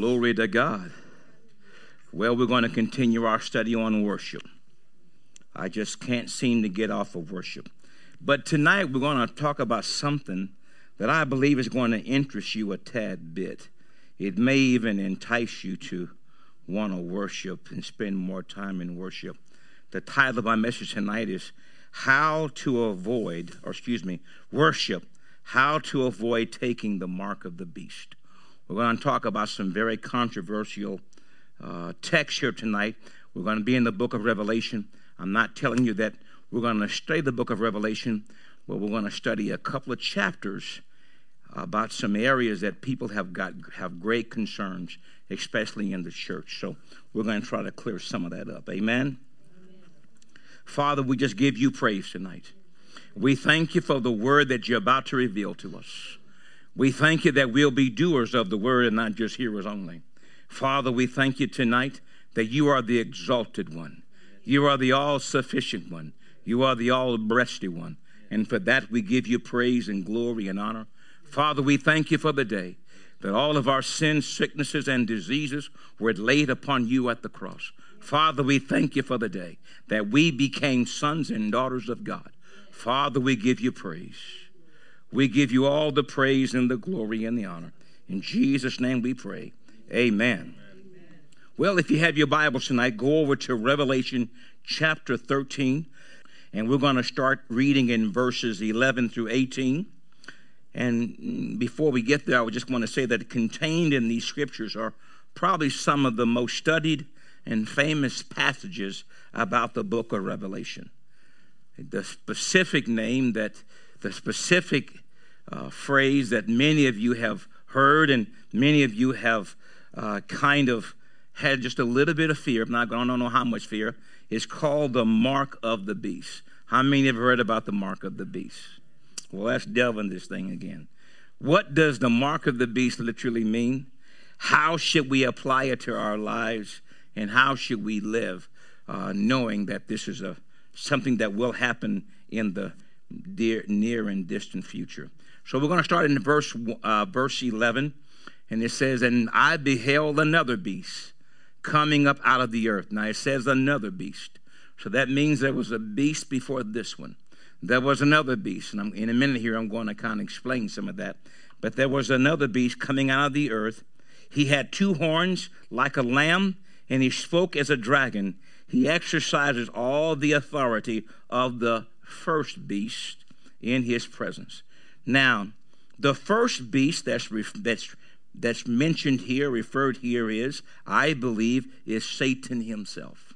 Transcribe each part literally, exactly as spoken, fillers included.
Glory to God. Well, we're going to continue our study on worship. I just can't seem to get off of worship. But tonight we're going to talk about something that I believe is going to interest you a tad bit. It may even entice you to want to worship and spend more time in worship. The title of my message tonight is How to Avoid, or excuse me, Worship, How to Avoid Taking the Mark of the Beast. We're going to talk about some very controversial uh, texts here tonight. We're going to be in the book of Revelation. I'm not telling you that we're going to study the book of Revelation, but we're going to study a couple of chapters about some areas that people have got have great concerns, especially in the church. So we're going to try to clear some of that up. Amen? Amen. Father, we just give you praise tonight. We thank you for the word that you're about to reveal to us. We thank you that we'll be doers of the word and not just hearers only. Father, we thank you tonight that you are the exalted one. You are the all-sufficient one. You are the all-breasted one. And for that, we give you praise and glory and honor. Father, we thank you for the day that all of our sins, sicknesses, and diseases were laid upon you at the cross. Father, we thank you for the day that we became sons and daughters of God. Father, we give you praise. We give you all the praise and the glory and the honor. In Jesus' name we pray. Amen. Amen. Well, if you have your Bibles tonight, go over to Revelation chapter thirteen, and we're going to start reading in verses eleven through eighteen. And before we get there, I would just want to say that contained in these scriptures are probably some of the most studied and famous passages about the book of Revelation. The specific name that, the specific uh, phrase that many of you have heard and many of you have uh, kind of had just a little bit of fear, I'm not going to know how much fear, is called the mark of the beast. How many have heard about the mark of the beast? Well, let's delve into this thing again. What does the mark of the beast literally mean? How should we apply it to our lives? And how should we live uh, knowing that this is a something that will happen in the dear, near and distant future? So we're going to start in verse, uh, verse eleven. And it says, and I beheld another beast coming up out of the earth. Now it says another beast. So that means there was a beast before this one. There was another beast, and I'm, in a minute here I'm going to kind of explain some of that. But there was another beast coming out of the earth. He had two horns like a lamb, and he spoke as a dragon. He exercises all the authority of the first beast in his presence. Now, the first beast that's that's that's mentioned here, referred here is, I believe, is Satan himself.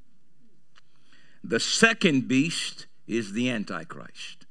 The second beast is the Antichrist.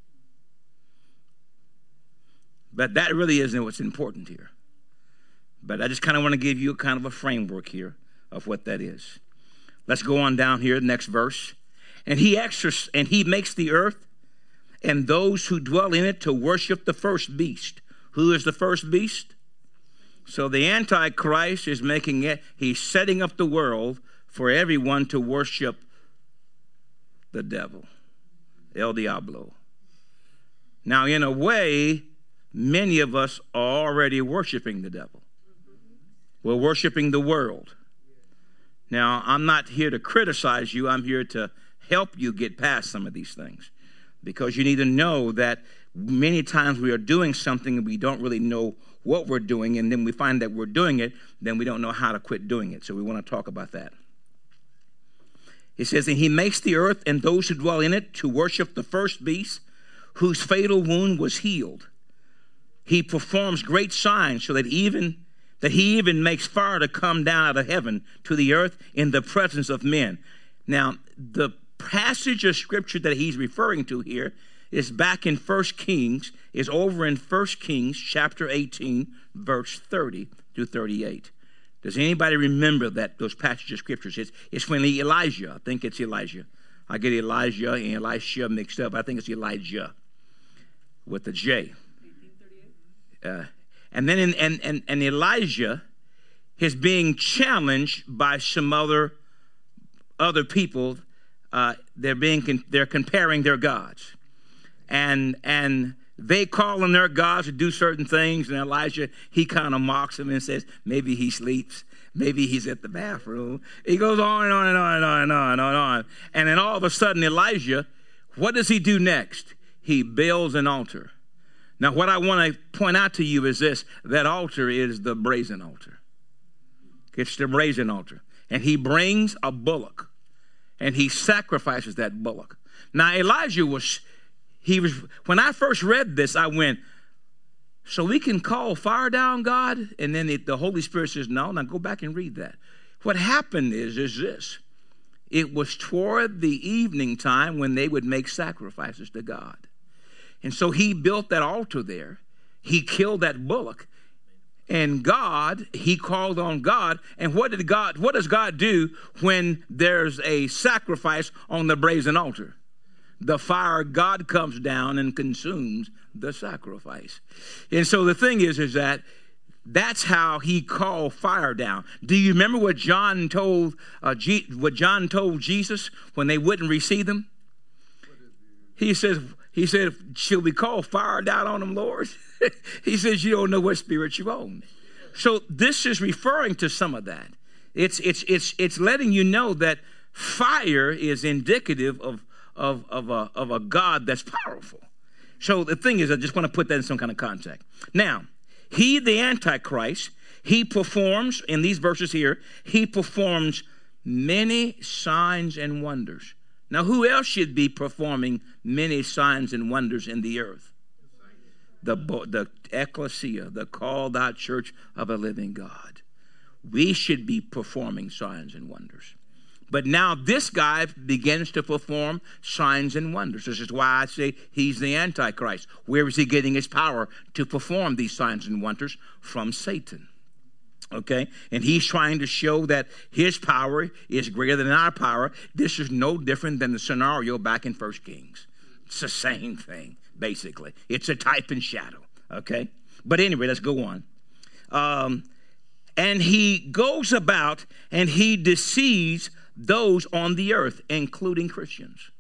But that really isn't what's important here. But I just kind of want to give you kind of a framework here of what that is. Let's go on down here, next verse. And he exerc- and he makes the earth and those who dwell in it to worship the first beast. Who is the first beast? So the Antichrist is making it, he's setting up the world for everyone to worship the devil. El Diablo. Now, in a way, many of us are already worshiping the devil. We're worshiping the world. Now, I'm not here to criticize you. I'm here to help you get past some of these things. Because you need to know that many times we are doing something and we don't really know what we're doing, and then we find that we're doing it, then we don't know how to quit doing it. So we want to talk about that. It says, and he makes the earth and those who dwell in it to worship the first beast, whose fatal wound was healed. He performs great signs so that even that he even makes fire to come down out of heaven to the earth in the presence of men. Now, the passage of scripture that he's referring to here is back in First Kings, is over in First Kings chapter eighteen, verse thirty through thirty-eight. Does anybody remember that those passages of scriptures? It's, it's when Elijah, I think it's Elijah. I get Elijah and Elisha mixed up. I think it's Elijah with the J. Uh, and then in, and, and, and Elijah is being challenged by some other other people. Uh, they're being they're comparing their gods, and and they call on their gods to do certain things, and Elijah, he kind of mocks them and says, maybe he sleeps. Maybe he's at the bathroom. He goes on and on and on and on and on and on. And then all of a sudden, Elijah, what does he do next? He builds an altar. Now, what I want to point out to you is this. That altar is the brazen altar. It's the brazen altar. And he brings a bullock, and he sacrifices that bullock. Now, Elijah was, he was, when I first read this, I went, so we can call fire down, God? And then it, the Holy Spirit says, no. Now go back and read that. What happened is, is this. It was toward the evening time when they would make sacrifices to God. And so he built that altar there. He killed that bullock. And God, he called on God. And what did God, what does God do when there's a sacrifice on the brazen altar? The fire of God comes down and consumes the sacrifice. And so the thing is, is that that's how he called fire down. Do you remember what John told uh, G- what John told Jesus when they wouldn't receive him? He says, he said, shall we call fire down on them, Lord? He says, you don't know what spirit you own. So this is referring to some of that. It's it's it's it's letting you know that fire is indicative of Of, of, a, of a God that's powerful. So the thing is, I just want to put that in some kind of context. Now, he, the Antichrist, he performs, in these verses here, he performs many signs and wonders. Now, who else should be performing many signs and wonders in the earth? The, the ecclesia, the called out church of a living God. We should be performing signs and wonders. But now this guy begins to perform signs and wonders. This is why I say he's the Antichrist. Where is he getting his power to perform these signs and wonders? From Satan. Okay? And he's trying to show that his power is greater than our power. This is no different than the scenario back in First Kings. It's the same thing, basically. It's a type and shadow. Okay? But anyway, let's go on. Um, and he goes about and he deceives those on the earth, including Christians.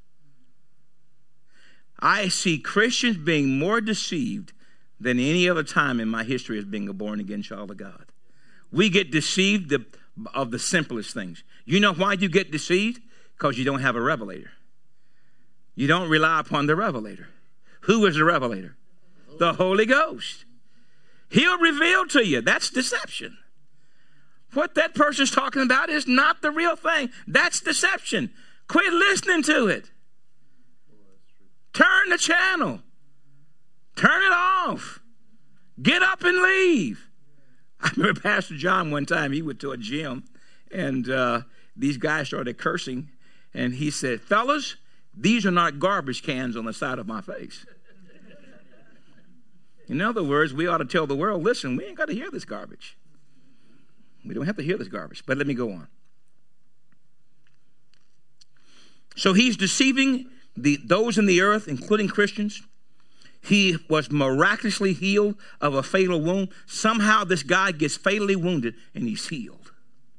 I see Christians being more deceived than any other time in my history as being a born-again child of God. We get deceived of the simplest things. You know why you get deceived? Because you don't have a revelator. You don't rely upon the revelator. Who is the revelator? The Holy Ghost. He'll reveal to you. That's deception. What that person's talking about is not the real thing. That's deception. Quit listening to it. Turn the channel. Turn it off. Get up and leave. I remember Pastor John one time, he went to a gym, and uh, these guys started cursing, and he said, fellas, these are not garbage cans on the side of my face. In other words, we ought to tell the world, listen, we ain't got to hear this garbage. We don't have to hear this garbage, but let me go on. So he's deceiving the, those in the earth, including Christians. He was miraculously healed of a fatal wound. Somehow this guy gets fatally wounded and he's healed.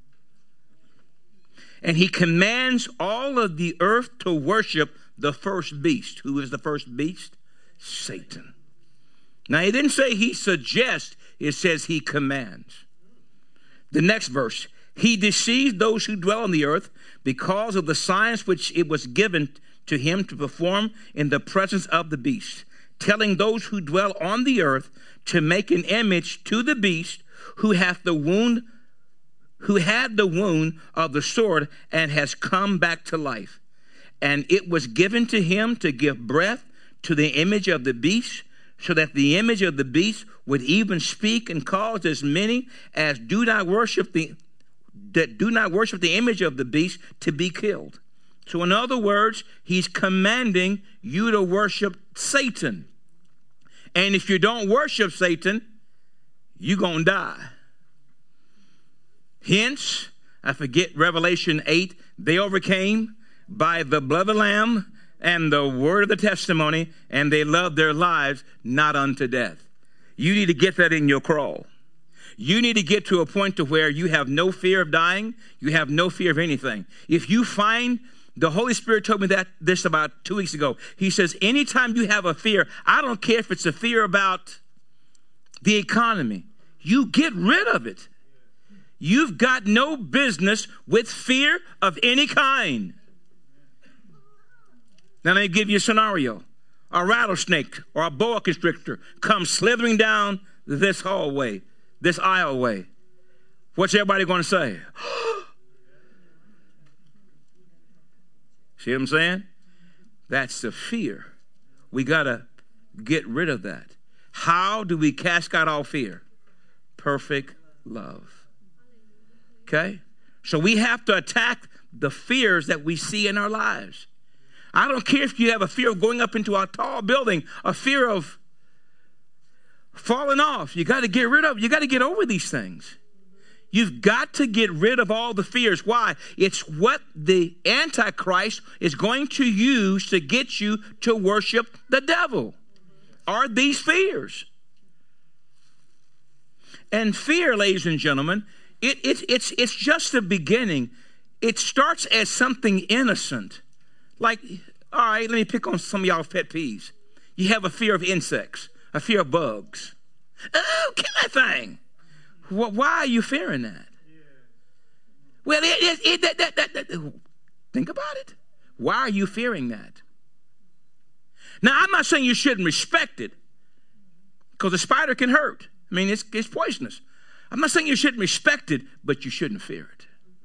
And he commands all of the earth to worship the first beast. Who is the first beast? Satan. Now he didn't say he suggests, it says he commands. The next verse, he deceived those who dwell on the earth because of the signs which it was given to him to perform in the presence of the beast, telling those who dwell on the earth to make an image to the beast who hath the wound, who had the wound of the sword and has come back to life. And it was given to him to give breath to the image of the beast, so that the image of the beast would even speak and cause as many as do not worship the that do not worship the image of the beast to be killed. So in other words, he's commanding you to worship Satan. And if you don't worship Satan, you're going to die. Hence, I forget Revelation eight, they overcame by the blood of the Lamb and the word of the testimony, and they loved their lives not unto death. You need to get that in your crawl. You need to get to a point to where you have no fear of dying. You have no fear of anything. If you find The Holy Spirit told me that this about two weeks ago. He says, anytime you have a fear, I don't care if it's a fear about the economy, you get rid of it. You've got no business with fear of any kind. Now let me give you a scenario. A rattlesnake or a boa constrictor comes slithering down this hallway, this aisleway. What's everybody going to say? See what I'm saying? That's the fear. We got to get rid of that. How do we cast out all fear? Perfect love. Okay? So we have to attack the fears that we see in our lives. I don't care if you have a fear of going up into a tall building, a fear of falling off. You got to get rid of, you got to get over these things. You've got to get rid of all the fears. Why? It's what the Antichrist is going to use to get you to worship the devil. Are these fears? And fear, ladies and gentlemen, it, it, it's, it's just the beginning. It starts as something innocent. Like, all right, let me pick on some of y'all's pet peeves. You have a fear of insects, a fear of bugs. Oh, kill that thing. Why are you fearing that? Well, it, it, it, that, that, that, that. Think about it. Why are you fearing that? Now, I'm not saying you shouldn't respect it, because a spider can hurt. I mean, it's, it's poisonous. I'm not saying you shouldn't respect it, but you shouldn't fear it.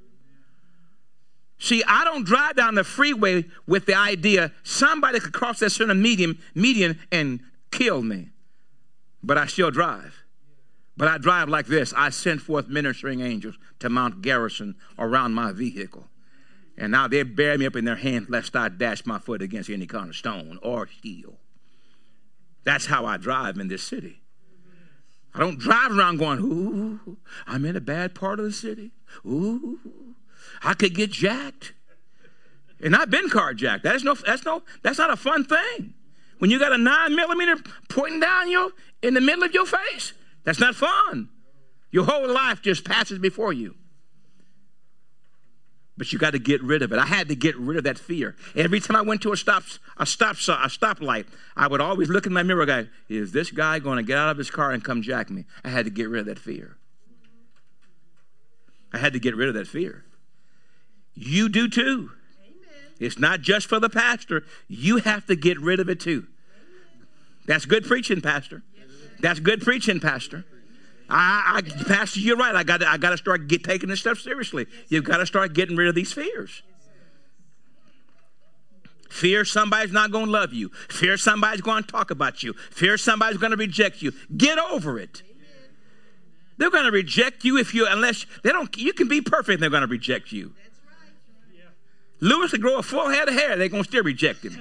See, I don't drive down the freeway with the idea somebody could cross that certain median, median and kill me. But I still drive. But I drive like this. I send forth ministering angels to mount garrison around my vehicle. And now they bear me up in their hands lest I dash my foot against any kind of stone or steel. That's how I drive in this city. I don't drive around going, ooh, I'm in a bad part of the city. Ooh. I could get jacked. And I've been carjacked. That's no, that's no, that's not a fun thing. When you got a nine millimeter pointing down your in the middle of your face, that's not fun. Your whole life just passes before you. But you got to get rid of it. I had to get rid of that fear. Every time I went to a stop, a stop, a stoplight, I would always look in my mirror and go, is this guy going to get out of his car and come jack me? I had to get rid of that fear. I had to get rid of that fear. You do too. Amen. It's not just for the pastor. You have to get rid of it too. Amen. That's good preaching, Pastor. Yes, That's good preaching, Pastor. I, I, Pastor, you're right. I got I got to start get, taking this stuff seriously. You've got to start getting rid of these fears. Fear somebody's not going to love you. Fear somebody's going to talk about you. Fear somebody's going to reject you. Get over it. Amen. They're going to reject you if you unless they don't. You can be perfect, and they're going to reject you. Lewis will grow a full head of hair. They're going to still reject him.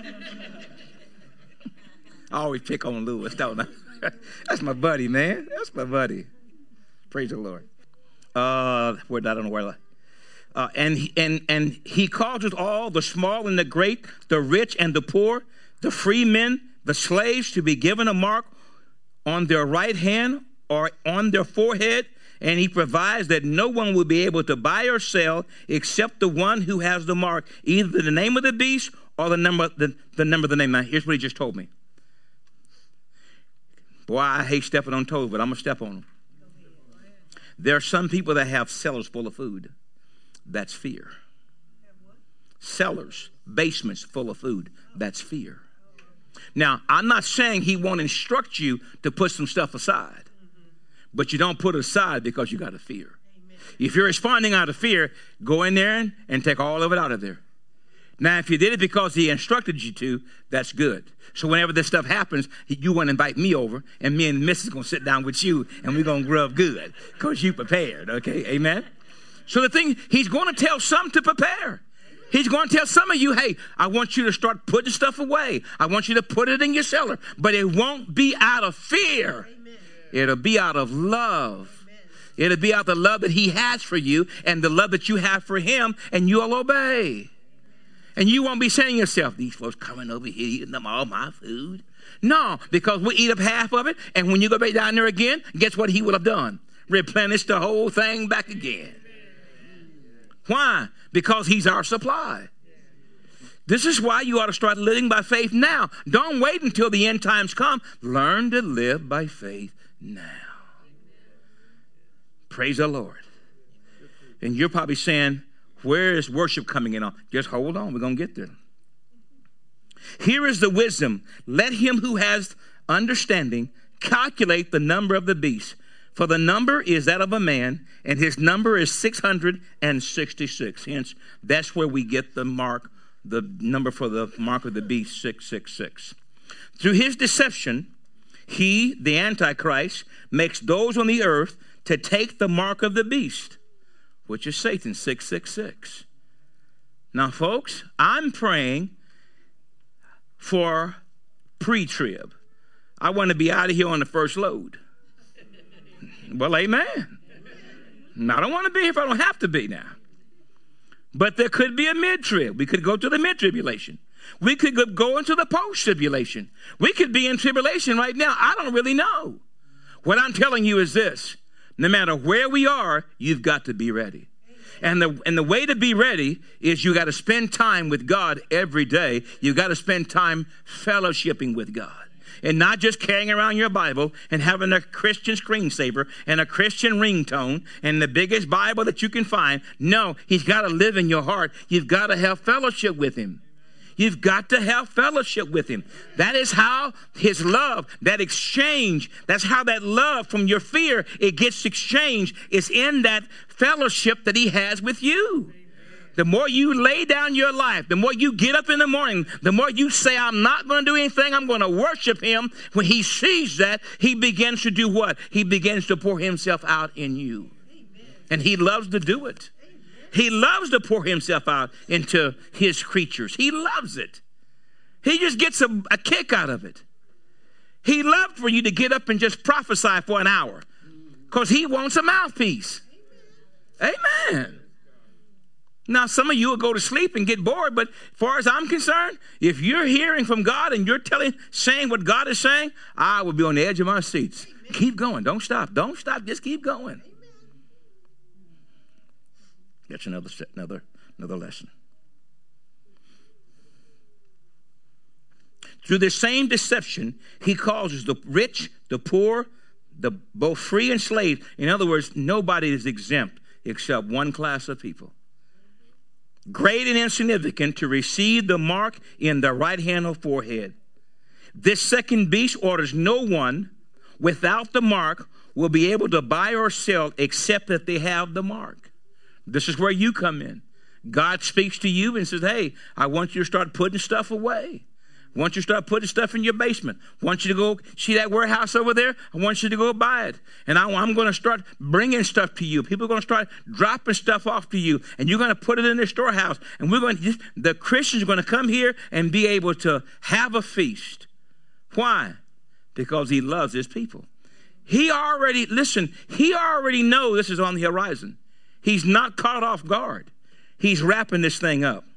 I always pick on Lewis, don't I? That's my buddy, man. That's my buddy. Praise the Lord. Uh, where I don't know where. Uh, and he, and and he causes all, the small and the great, the rich and the poor, the free men, the slaves, to be given a mark on their right hand or on their forehead. And he provides that no one will be able to buy or sell except the one who has the mark, either the name of the beast or the number, the, the number of the name. Now, here's what he just told me. Boy, I hate stepping on toes, but I'm going to step on them. There are some people that have cellars full of food. That's fear. Cellars, basements full of food. That's fear. Now, I'm not saying he won't instruct you to put some stuff aside. But you don't put it aside because you got a fear. Amen. If you're responding out of fear, go in there and, and take all of it out of there. Now, if you did it because he instructed you to, that's good. So whenever this stuff happens, you want to invite me over, and me and the missus going to sit down with you, and we're going to grub good because you prepared, okay? Amen? So the thing, he's going to tell some to prepare. He's going to tell some of you, hey, I want you to start putting stuff away. I want you to put it in your cellar. But it won't be out of fear. It'll be out of love. Amen. It'll be out of the love that he has for you and the love that you have for him, and you'll obey. Amen. And you won't be saying to yourself, these folks coming over here eating them all my food. No, because we'll eat up half of it, and when you go back down there again, guess what he will have done? Replenish the whole thing back again. Amen. Why? Because he's our supply. This is why you ought to start living by faith now. Don't wait until the end times come. Learn to live by faith now. Praise the Lord. And you're probably saying, where is worship coming in on? Just hold on. We're going to get there. Here is the wisdom. Let him who has understanding calculate the number of the beast. For the number is that of a man, and his number is six hundred sixty-six. Hence, that's where we get the mark, the number for the mark of the beast, six six six. Through his deception, he, the Antichrist, makes those on the earth to take the mark of the beast, which is Satan, six six six. Now, folks, I'm praying for pre-trib. I want to be out of here on the first load. Well, amen. I don't want to be here if I don't have to be now. But there could be a mid-trib. We could go to the mid-tribulation. We could go into the post-tribulation. We could be in tribulation right now. I don't really know. What I'm telling you is this. No matter where we are, you've got to be ready. And the, and the way to be ready is you got to spend time with God every day. You got to spend time fellowshipping with God. And not just carrying around your Bible and having a Christian screensaver and a Christian ringtone and the biggest Bible that you can find. No, he's got to live in your heart. You've got to have fellowship with him. You've got to have fellowship with him. That is how his love, that exchange, that's how that love from your fear, it gets exchanged. It's in that fellowship that he has with you. The more you lay down your life, the more you get up in the morning, the more you say, I'm not going to do anything, I'm going to worship him. When he sees that, he begins to do what? He begins to pour himself out in you. And he loves to do it. He loves to pour himself out into his creatures. He loves it. He just gets a, a kick out of it. He loved for you to get up and just prophesy for an hour because he wants a mouthpiece. Amen. Now, some of you will go to sleep and get bored, but as far as I'm concerned, if you're hearing from God and you're telling, saying what God is saying, I will be on the edge of my seats. Amen. Keep going. Don't stop. Don't stop. Just keep going. Amen. That's another, another, another lesson. Through the same deception, he causes the rich, the poor, the both free and slave. In other words, nobody is exempt except one class of people. Great and insignificant, to receive the mark in the right hand or forehead. This second beast orders no one without the mark will be able to buy or sell except that they have the mark. This is where you come in. God speaks to you and says, hey, I want you to start putting stuff away. I want you to start putting stuff in your basement. I want you to go see that warehouse over there. I want you to go buy it. And I, I'm going to start bringing stuff to you. People are going to start dropping stuff off to you. And you're going to put it in the storehouse. And we're going to, just, the Christians are going to come here and be able to have a feast. Why? Because he loves his people. He already, listen, he already knows this is on the horizon. He's not caught off guard. He's wrapping this thing up.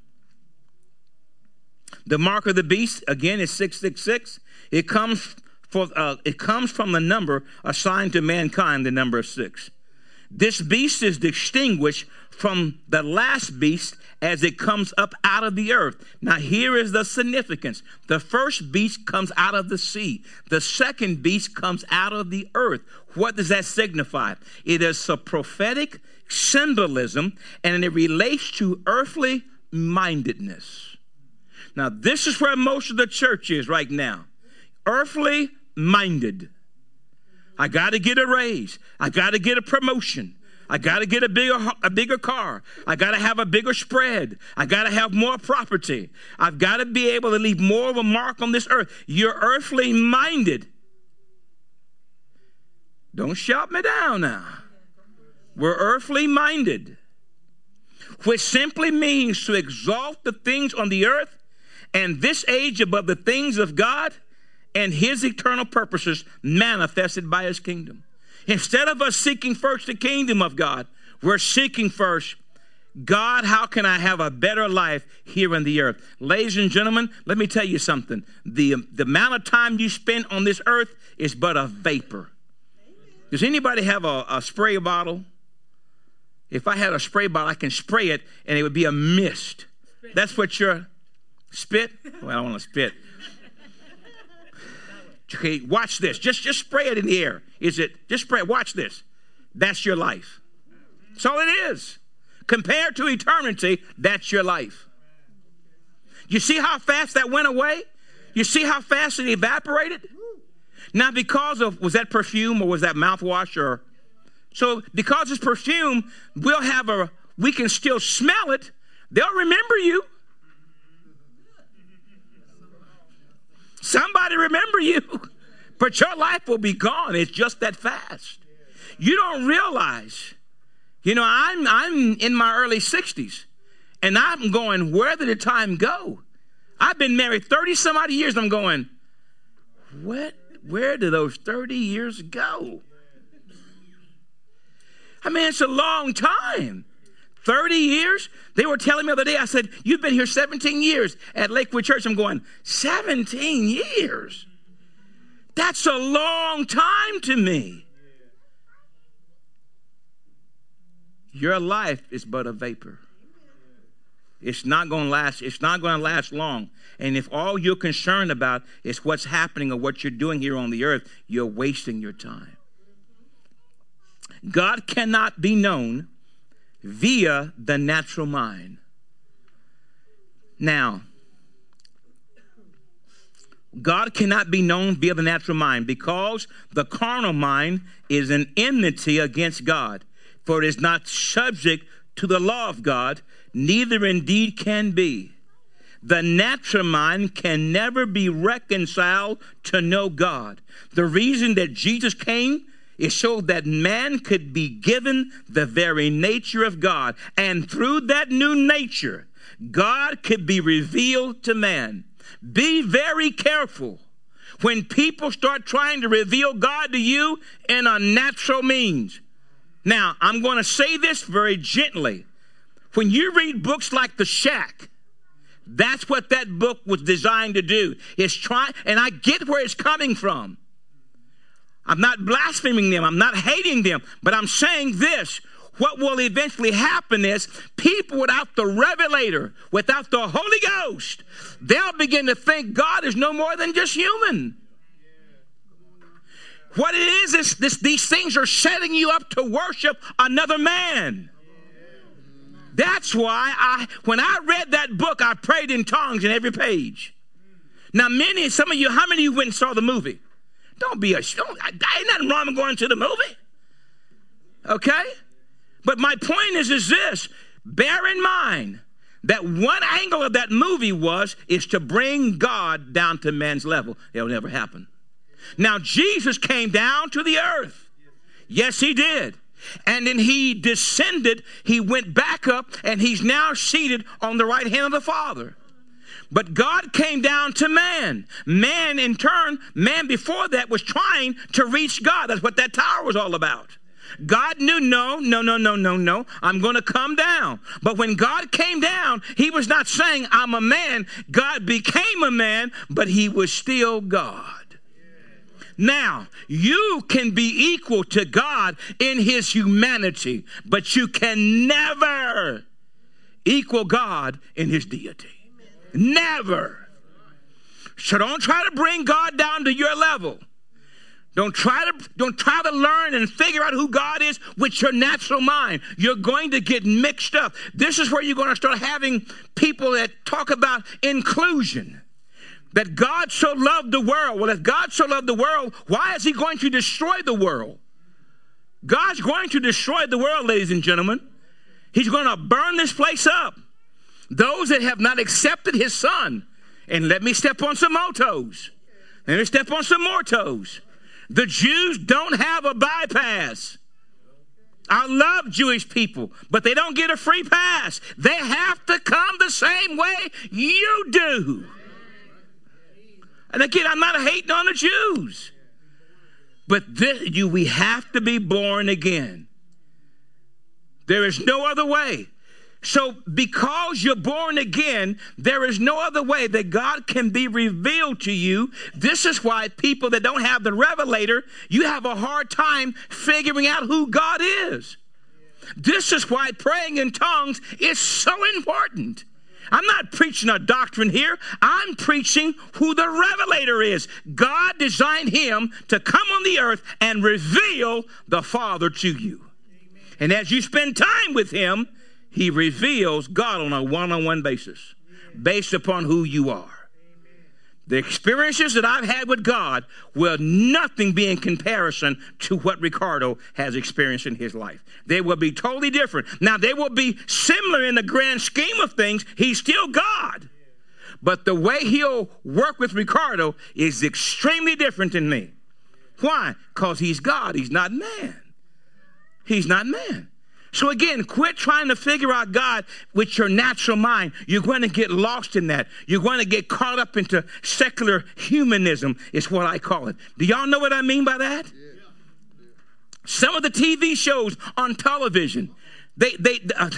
The mark of the beast, again, is six six six. It comes, for, uh, it comes from the number assigned to mankind, the number of six. This beast is distinguished from the last beast as it comes up out of the earth. Now, here is the significance. The first beast comes out of the sea. The second beast comes out of the earth. What does that signify? It is a prophetic symbolism, and it relates to earthly mindedness. Now, this is where most of the church is right now. Earthly minded. I got to get a raise. I got to get a promotion. I got to get a bigger, a bigger car. I got to have a bigger spread. I got to have more property. I've got to be able to leave more of a mark on this earth. You're earthly minded. Don't shout me down now. We're earthly minded, which simply means to exalt the things on the earth and this age above the things of God and his eternal purposes manifested by his kingdom. Instead of us seeking first the kingdom of God, we're seeking first, God, how can I have a better life here in the earth? Ladies and gentlemen, let me tell you something. The, the amount of time you spend on this earth is but a vapor. Does anybody have a, a spray bottle? If I had a spray bottle, I can spray it and it would be a mist. That's what you're... Spit? Well, I don't want to spit. Okay, watch this. Just, just spray it in the air. Is it? Just spray it. Watch this. That's your life. That's all it is. Compared to eternity, that's your life. You see how fast that went away? You see how fast it evaporated? Now, because of, was that perfume or was that mouthwash? Or so because it's perfume, we'll have a, we can still smell it. They'll remember you. Somebody remember you. But your life will be gone. It's just that fast. You don't realize. You know, I'm I'm in my early sixties, and I'm going, where did the time go? I've been married thirty some odd years, and I'm going, what? Where did those thirty years go? I mean, it's a long time. thirty years? They were telling me the other day, I said, you've been here seventeen years at Lakewood Church. I'm going, seventeen years? That's a long time to me. Your life is but a vapor. It's not going to last. It's not going to last long. And if all you're concerned about is what's happening or what you're doing here on the earth, you're wasting your time. God cannot be known via the natural mind. Now, God cannot be known via the natural mind because the carnal mind is an enmity against God. For it is not subject to the law of God, neither indeed can be. The natural mind can never be reconciled to know God. The reason that Jesus came is so that man could be given the very nature of God. And through that new nature, God could be revealed to man. Be very careful when people start trying to reveal God to you in a natural means. Now, I'm going to say this very gently. When you read books like The Shack, that's what that book was designed to do. It's try, and I get where it's coming from. I'm not blaspheming them. I'm not hating them. But I'm saying this. What will eventually happen is people without the revelator, without the Holy Ghost, they'll begin to think God is no more than just human. What it is, is this, these things are setting you up to worship another man. That's why I, when I read that book, I prayed in tongues in every page. Now, many, some of you, how many of you went and saw the movie? Don't be a, don't, ain't nothing wrong with going to the movie. Okay? But my point is, is this. Bear in mind that one angle of that movie was, is to bring God down to man's level. It'll never happen. Now, Jesus came down to the earth. Yes, he did. And then he descended, he went back up, and he's now seated on the right hand of the Father. But God came down to man. Man, in turn, man before that was trying to reach God. That's what that tower was all about. God knew, no, no, no, no, no, no. I'm going to come down. But when God came down, he was not saying, I'm a man. God became a man, but he was still God. Now, you can be equal to God in his humanity, but you can never equal God in his deity. Never. So don't try to bring God down to your level. Don't try to, don't try to learn and figure out who God is with your natural mind. You're going to get mixed up. This is where you're going to start having people that talk about inclusion. That God so loved the world. Well, if God so loved the world, why is he going to destroy the world? God's going to destroy the world, ladies and gentlemen. He's going to burn this place up. Those that have not accepted his son. And let me step on some more toes. Let me step on some more toes. The Jews don't have a bypass. I love Jewish people, but they don't get a free pass. They have to come the same way you do. And again, I'm not hating on the Jews. But this, you, we have to be born again. There is no other way. So because you're born again, there is no other way that God can be revealed to you. This is why people that don't have the revelator, you have a hard time figuring out who God is. This is why praying in tongues is so important. I'm not preaching a doctrine here. I'm preaching who the revelator is. God designed him to come on the earth and reveal the Father to you. Amen. And as you spend time with him, he reveals God on a one-on-one basis, based upon who you are. The experiences that I've had with God will nothing be in comparison to what Ricardo has experienced in his life. They will be totally different. Now, they will be similar in the grand scheme of things. He's still God. But the way he'll work with Ricardo is extremely different than me. Why? Because he's God. He's not man. He's not man. So again, quit trying to figure out God with your natural mind. You're going to get lost in that. You're going to get caught up into secular humanism is what I call it. Do y'all know what I mean by that? Yeah. Some of the T V shows on television, they, they, uh,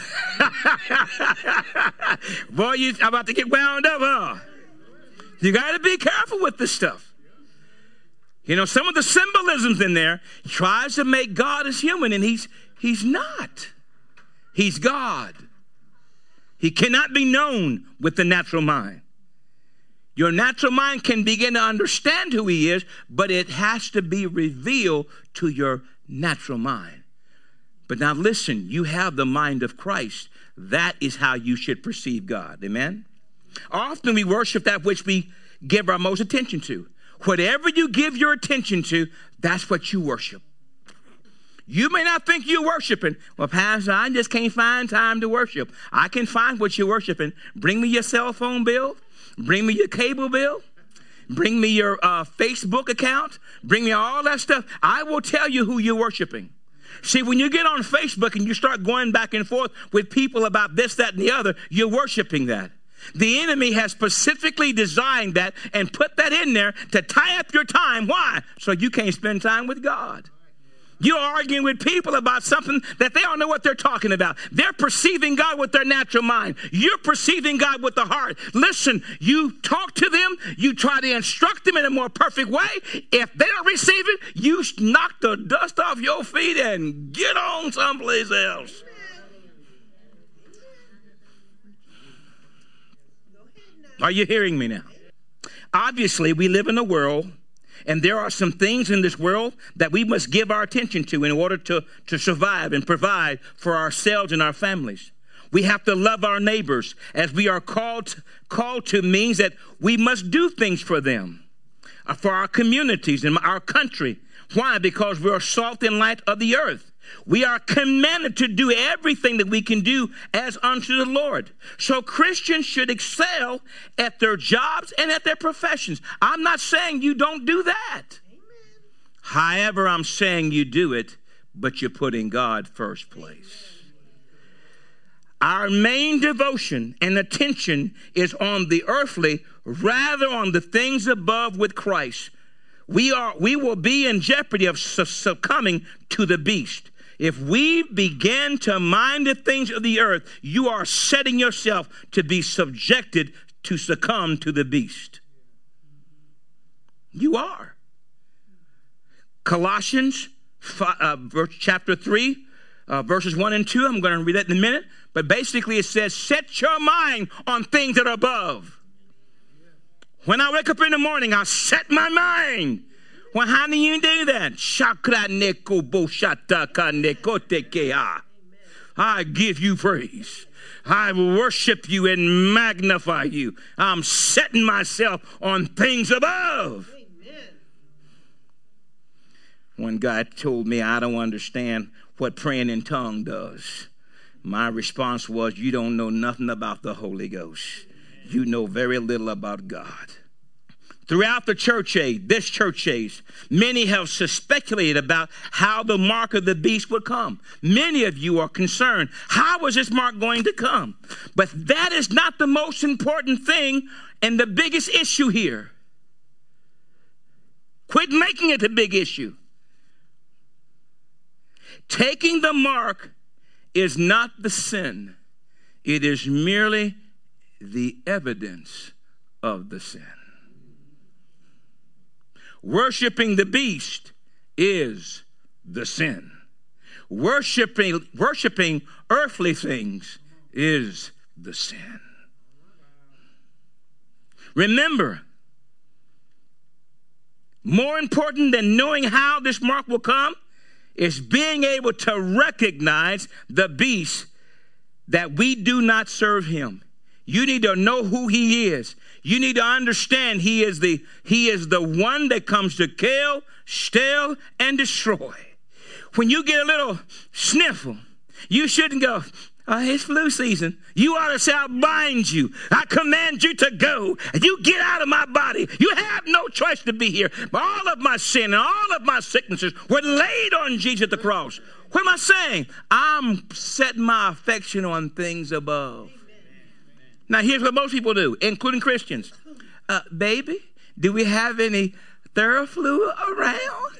boy, you're about to get wound up, huh? You got to be careful with this stuff. You know, some of the symbolisms in there tries to make God as human, and he's He's not. He's God. He cannot be known with the natural mind. Your natural mind can begin to understand who he is, but it has to be revealed to your natural mind. But now listen, you have the mind of Christ. That is how you should perceive God. Amen? Often we worship that which we give our most attention to. Whatever you give your attention to, that's what you worship. You may not think you're worshiping. Well, Pastor, I just can't find time to worship. I can find what you're worshiping. Bring me your cell phone bill. Bring me your cable bill. Bring me your uh, Facebook account. Bring me all that stuff. I will tell you who you're worshiping. See, when you get on Facebook and you start going back and forth with people about this, that, and the other, you're worshiping that. The enemy has specifically designed that and put that in there to tie up your time. Why? So you can't spend time with God. You're arguing with people about something that they don't know what they're talking about. They're perceiving God with their natural mind. You're perceiving God with the heart. Listen, you talk to them. You try to instruct them in a more perfect way. If they don't receive it, you knock the dust off your feet and get on someplace else. Are you hearing me now? Obviously, we live in a world, and there are some things in this world that we must give our attention to in order to, to survive and provide for ourselves and our families. We have to love our neighbors as we are called, called to means that we must do things for them, uh, for our communities and our country. Why? Because we are salt and light of the earth. We are commanded to do everything that we can do as unto the Lord. So Christians should excel at their jobs and at their professions. I'm not saying you don't do that. Amen. However, I'm saying you do it, but you're putting God first place. Our main devotion and attention is on the earthly rather on the things above with Christ. We are, we will be in jeopardy of succumbing to the beast. If we begin to mind the things of the earth, you are setting yourself to be subjected to succumb to the beast. You are. Colossians uh, verse, chapter three, uh, verses one and two. I'm going to read that in a minute. But basically it says, set your mind on things that are above. When I wake up in the morning, I set my mind. Well, how do you do that? I give you praise. I worship you and magnify you. I'm setting myself on things above. Amen. When God told me I don't understand what praying in tongues does, my response was, you don't know nothing about the Holy Ghost. You know very little about God. Throughout the church age, this church age, many have speculated about how the mark of the beast would come. Many of you are concerned, how is this mark going to come? But that is not the most important thing and the biggest issue here. Quit making it a big issue. Taking the mark is not the sin. It is merely the evidence of the sin. Worshiping the beast is the sin. Worshiping, worshiping earthly things is the sin. Remember, more important than knowing how this mark will come is being able to recognize the beast that we do not serve him. You need to know who he is. You need to understand he is the he is the one that comes to kill, steal, and destroy. When you get a little sniffle, you shouldn't go, oh, it's flu season. You ought to say, I bind you. I command you to go. You get out of my body. You have no choice to be here. But all of my sin and all of my sicknesses were laid on Jesus at the cross. What am I saying? I'm setting my affection on things above. Amen. Now, here's what most people do, including Christians. Uh, baby, do we have any Theraflu around?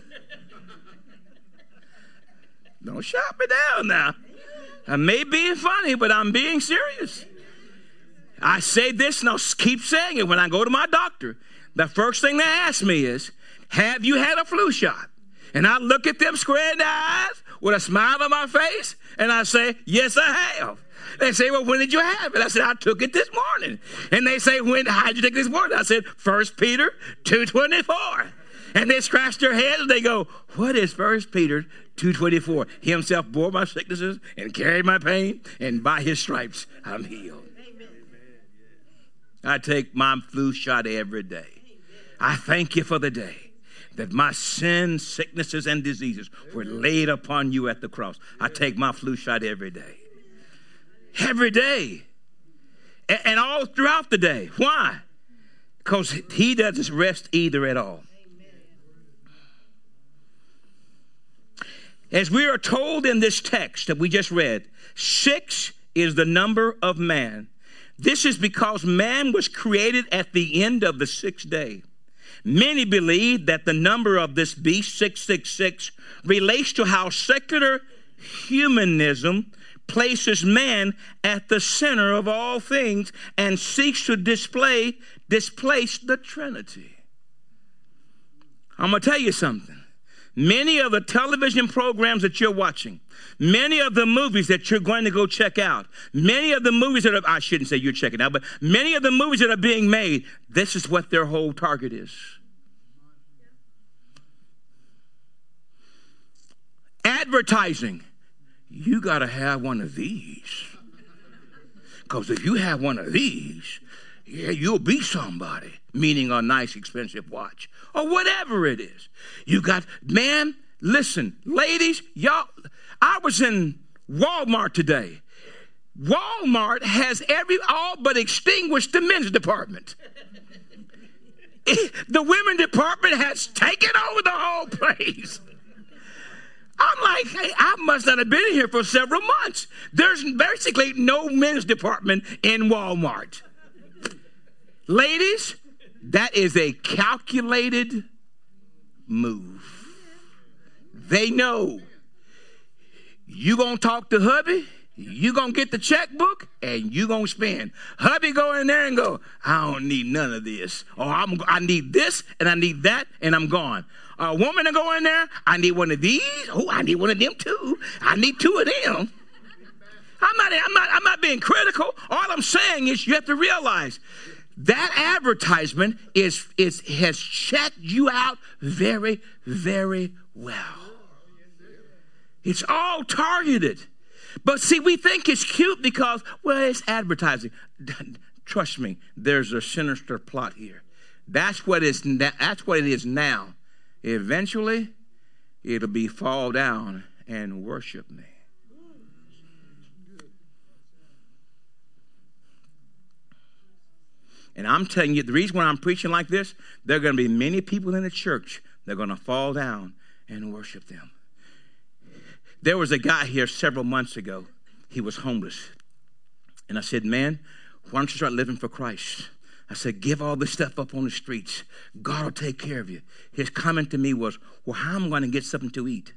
Don't shut me down now. I may be funny, but I'm being serious. I say this and I'll keep saying it when I go to my doctor. The first thing they ask me is, have you had a flu shot? And I look at them square in the eyes with a smile on my face, and I say, yes, I have. They say, well, when did you have it? I said, I took it this morning. And they say, when? How'd you take it this morning? I said, First Peter two twenty-four. And they scratch their heads and they go, what is First Peter two twenty-four? He himself bore my sicknesses and carried my pain, and by his stripes I'm healed. Amen. I take my flu shot every day. I thank you for the day that my sins, sicknesses, and diseases were laid upon you at the cross. I take my flu shot every day. Every day. And all throughout the day. Why? Because he doesn't rest either at all. As we are told in this text that we just read, six is the number of man. This is because man was created at the end of the sixth day. Many believe that the number of this beast, six six six, relates to how secular humanism places man at the center of all things and seeks to display, displace the Trinity. I'm going to tell you something. Many of the television programs that you're watching, many of the movies that you're going to go check out, many of the movies that are, I shouldn't say you're checking out, but many of the movies that are being made, this is what their whole target is. Advertising. You got to have one of these. Because if you have one of these, yeah, you'll be somebody, meaning a nice, expensive watch or whatever it is. You got, man, listen, ladies, y'all, I was in Walmart today. Walmart has every, all but extinguished the men's department. The women department has taken over the whole place. I'm like, hey, I must not have been here for several months. There's basically no men's department in Walmart. Ladies, that is a calculated move. They know you gonna talk to hubby, you gonna get the checkbook, and you gonna spend. Hubby go in there and go, I don't need none of this. Or I'm, I need this, and I need that, and I'm gone. A woman to go in there, I need one of these. Oh, I need one of them too. I need two of them. I'm not, I'm not, I'm not being critical. All I'm saying is you have to realize that advertisement is, is has checked you out very, very well. It's all targeted. But see, we think it's cute because, well, it's advertising. Trust me, there's a sinister plot here. That's what it's, that's what it is now. Eventually, it'll be fall down and worship me. And I'm telling you, the reason why I'm preaching like this, there are going to be many people in the church that are going to fall down and worship them. There was a guy here several months ago. He was homeless. And I said, man, why don't you start living for Christ? I said, give all this stuff up on the streets. God will take care of you. His comment to me was, well, how am I going to get something to eat?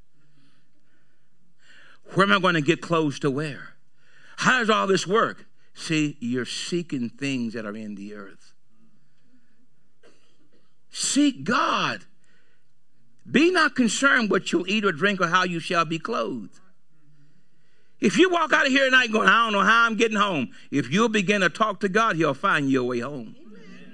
Where am I going to get clothes to wear? How does all this work? See, you're seeking things that are in the earth. Seek God. Be not concerned what you'll eat or drink or how you shall be clothed. If you walk out of here tonight going, I don't know how I'm getting home. If you'll begin to talk to God, he'll find your way home. Amen.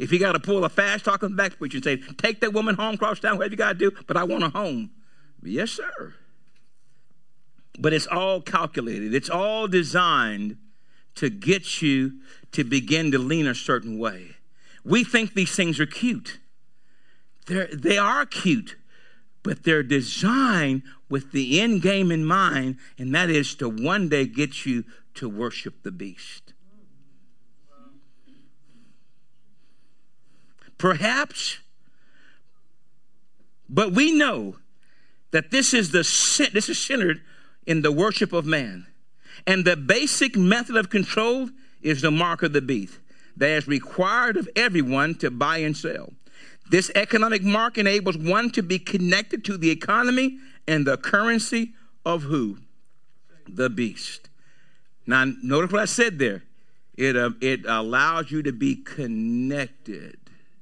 If you got to pull a fast talking back preacher and say, take that woman home, cross down, whatever you got to do, but I want her home. Yes, sir. But it's all calculated. It's all designed to get you to begin to lean a certain way. We think these things are cute. They're, they are cute, but they're designed with the end game in mind, and that is to one day get you to worship the beast. Perhaps, but we know that this is the this is centered in the worship of man. And the basic method of control is the mark of the beast that is required of everyone to buy and sell. This economic mark enables one to be connected to the economy and the currency of who? The beast. Now, notice what I said there. It, uh, it allows you to be connected.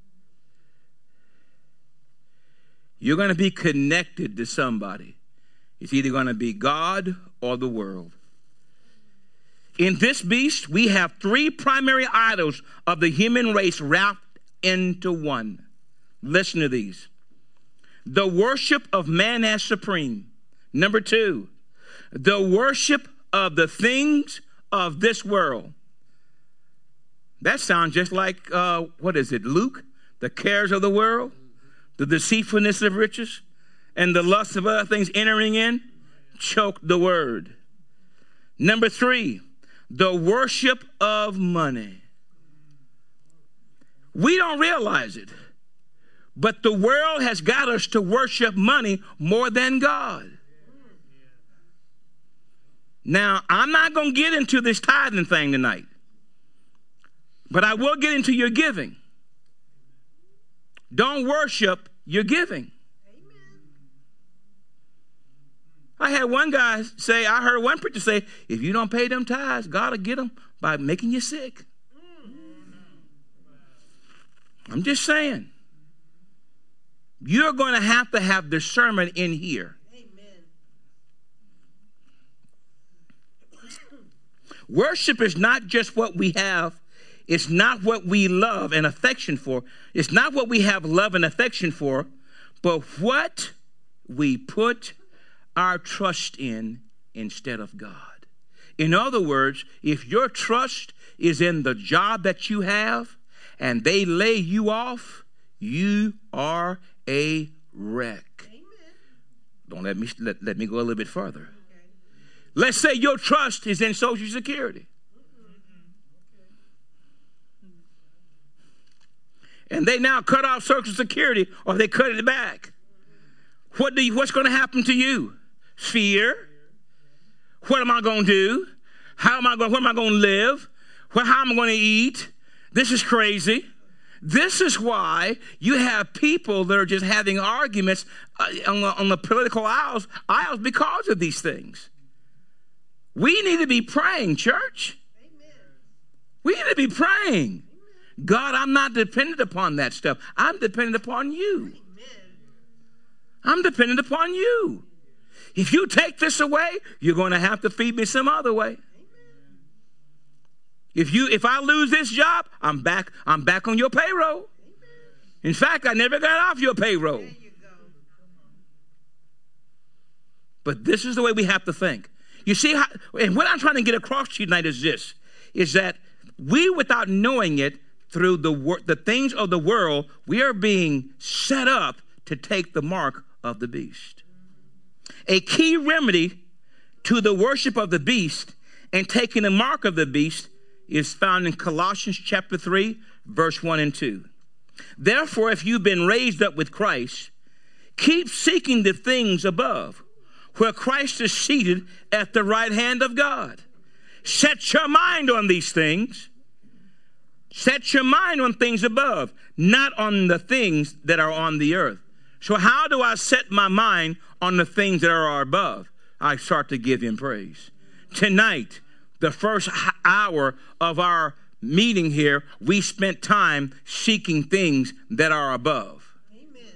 You're going to be connected to somebody. It's either going to be God or the world. In this beast, we have three primary idols of the human race wrapped into one. Listen to these. The worship of man as supreme. Number two, the worship of the things of this world. That sounds just like, uh, what is it, Luke? The cares of the world, the deceitfulness of riches, and the lust of other things entering in, choke the word. Number three, the worship of money. We don't realize it, but the world has got us to worship money more than God. Now, I'm not going to get into this tithing thing tonight, but I will get into your giving. Don't worship your giving. I had one guy say, I heard one preacher say, if you don't pay them tithes, God will get them by making you sick. I'm just saying. You're going to have to have discernment in here. Amen. Worship is not just what we have. It's not what we love and affection for. It's not what we have love and affection for, but what we put our trust in instead of God. In other words, if your trust is in the job that you have and they lay you off, you are a wreck. Amen. Don't let me let, let me go a little bit further. Okay. Let's say your trust is in Social Security. And they now cut off Social Security or they cut it back. What do you, what's going to happen to you? Fear. What am I going to do? How am I going? Where am I going to live? What, how am I going to eat? This is crazy. This is why you have people that are just having arguments uh, on, the, on the political aisles, aisles because of these things. We need to be praying, church. Amen. We need to be praying. Amen. God, I'm not dependent upon that stuff. I'm dependent upon you. Amen. I'm dependent upon you. If you take this away, you're going to have to feed me some other way. Amen. If you, if I lose this job, I'm back. I'm back on your payroll. Amen. In fact, I never got off your payroll. There you go. But this is the way we have to think. You see, how, and what I'm trying to get across to you tonight is this: is that we, without knowing it, through the the things of the world, we are being set up to take the mark of the beast. A key remedy to the worship of the beast and taking the mark of the beast is found in Colossians chapter three, verse one and two. Therefore, if you've been raised up with Christ, keep seeking the things above, where Christ is seated at the right hand of God. Set your mind on these things. Set your mind on things above, not on the things that are on the earth. So how do I set my mind on the things that are above? I start to give him praise. Tonight, the first hour of our meeting here, we spent time seeking things that are above. Amen.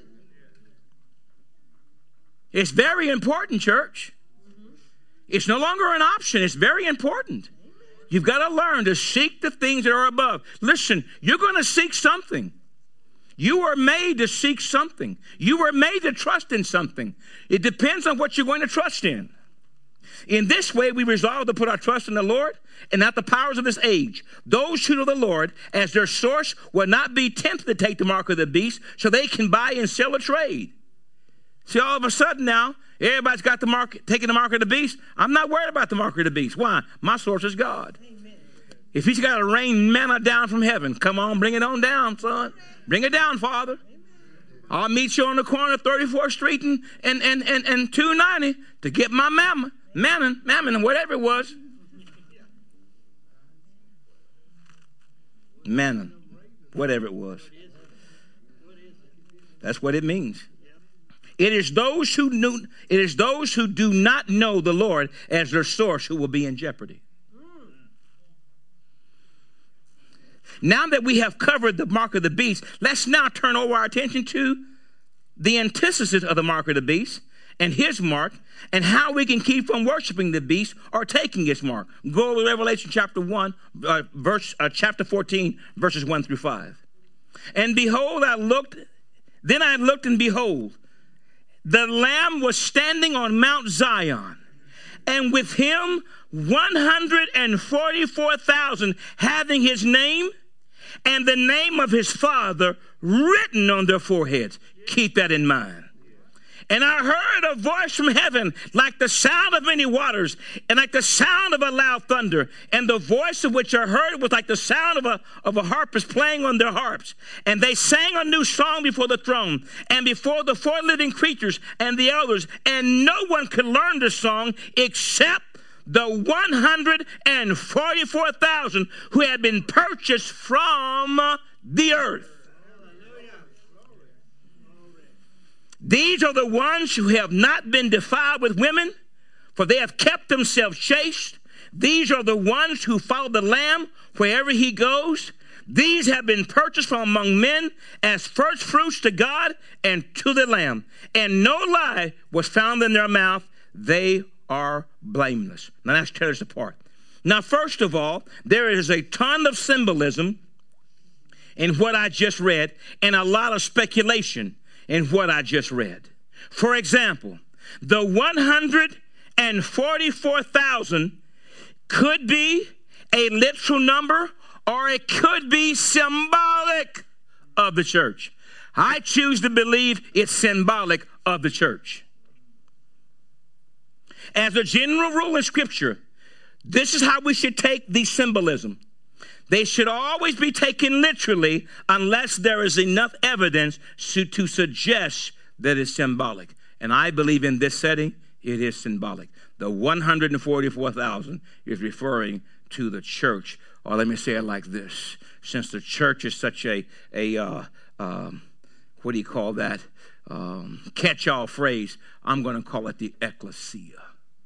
It's very important, church. Mm-hmm. It's no longer an option. It's very important. Amen. You've got to learn to seek the things that are above. Listen, you're going to seek something. You are made to seek something. You were made to trust in something. It depends on what you're going to trust in. In this way, we resolve to put our trust in the Lord and not the powers of this age. Those who know the Lord as their source will not be tempted to take the mark of the beast so they can buy and sell a trade. See, all of a sudden now, everybody's got the mark, taking the mark of the beast. I'm not worried about the mark of the beast. Why? My source is God. Amen. If he's got to rain manna down from heaven, come on, bring it on down, son. Bring it down, Father. Amen. I'll meet you on the corner of thirty-fourth Street and, and, and, and, and two ninety to get my mamma, mammon, mammon, whatever it was. Mammon, whatever it was. That's what it means. It is those who knew, it is those who do not know the Lord as their source who will be in jeopardy. Now that we have covered the mark of the beast, let's now turn over our attention to the antithesis of the mark of the beast and his mark and how we can keep from worshiping the beast or taking his mark. Go to Revelation chapter one, uh, verse uh, chapter fourteen, verses one through five. And behold, I looked, then I looked and behold, the Lamb was standing on Mount Zion, and with him one hundred forty-four thousand having his name and the name of his Father written on their foreheads. Keep that in mind. And I heard a voice from heaven like the sound of many waters and like the sound of a loud thunder. And the voice of which I heard was like the sound of a, of a harpist playing on their harps. And they sang a new song before the throne and before the four living creatures and the elders. And no one could learn the song except the one hundred forty-four thousand who had been purchased from the earth. These are the ones who have not been defiled with women, for they have kept themselves chaste. These are the ones who follow the Lamb wherever he goes. These have been purchased from among men as first fruits to God and to the Lamb. And no lie was found in their mouth. They are blameless. Now let's tear this apart. Now, first of all, there is a ton of symbolism in what I just read and a lot of speculation in what I just read. For example, the one hundred forty-four thousand could be a literal number or it could be symbolic of the church. I choose to believe it's symbolic of the church. As a general rule in Scripture, this is how we should take the symbolism. They should always be taken literally unless there is enough evidence to, to suggest that it's symbolic. And I believe in this setting, it is symbolic. The one hundred forty-four thousand is referring to the church. Or let me say it like this. Since the church is such a, a uh, um, what do you call that? Um, catch-all phrase, I'm going to call it the ecclesia.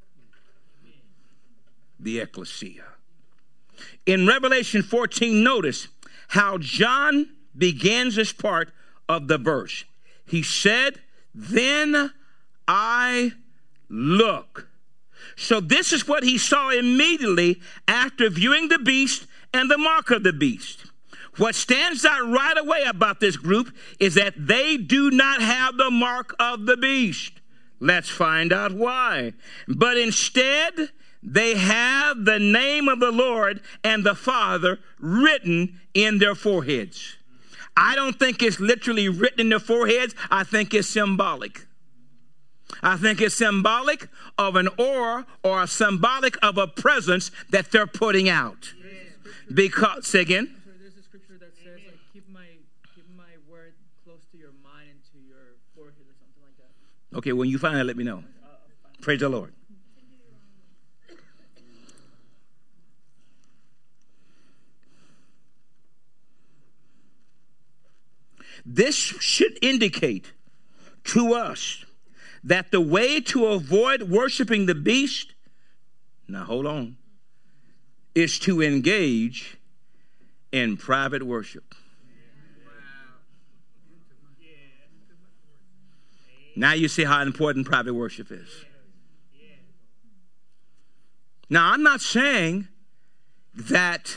The ecclesia. In Revelation fourteen, notice how John begins this part of the verse. He said, then I look. So this is what he saw immediately after viewing the beast and the mark of the beast. What stands out right away about this group is that they do not have the mark of the beast. Let's find out why. But instead, they have the name of the Lord and the Father written in their foreheads. I don't think it's literally written in their foreheads. I think it's symbolic. I think it's symbolic of an aura or symbolic of a presence that they're putting out. Because, say again? There's a scripture that says, like, keep my, keep my word close to your mind and to your forehead or something like that. Okay, when you find it, let me know. Praise the Lord. This should indicate to us that the way to avoid worshiping the beast, now hold on, is to engage in private worship. Now you see how important private worship is. Now I'm not saying that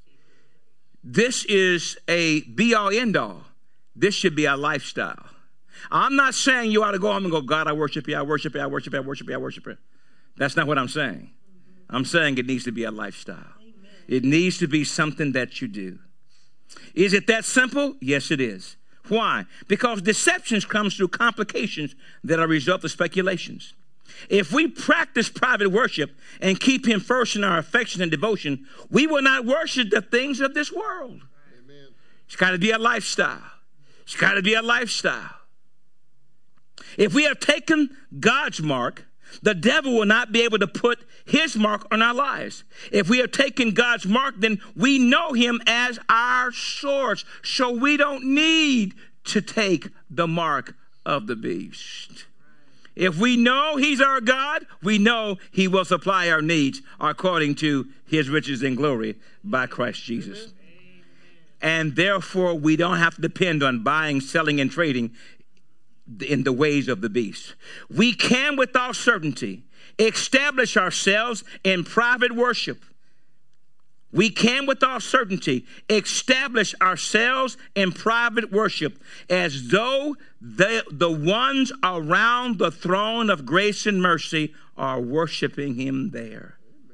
this is a be-all, end-all. This should be our lifestyle. I'm not saying you ought to go home and go, God, I worship you, I worship you, I worship you, I worship you, I worship you. That's not what I'm saying. I'm saying it needs to be a lifestyle. It needs to be something that you do. Is it that simple? Yes, it is. Why? Because deceptions comes through complications that are a result of speculations. If we practice private worship and keep him first in our affection and devotion, we will not worship the things of this world. Amen. It's got to be a lifestyle. It's got to be a lifestyle. If we have taken God's mark, the devil will not be able to put his mark on our lives. If we have taken God's mark, then we know him as our source. So we don't need to take the mark of the beast. If we know he's our God, we know he will supply our needs according to his riches and glory by Christ Jesus. And therefore, we don't have to depend on buying, selling, and trading in the ways of the beast. We can, with all certainty, establish ourselves in private worship. We can, with all certainty, establish ourselves in private worship as though the, the ones around the throne of grace and mercy are worshiping him there.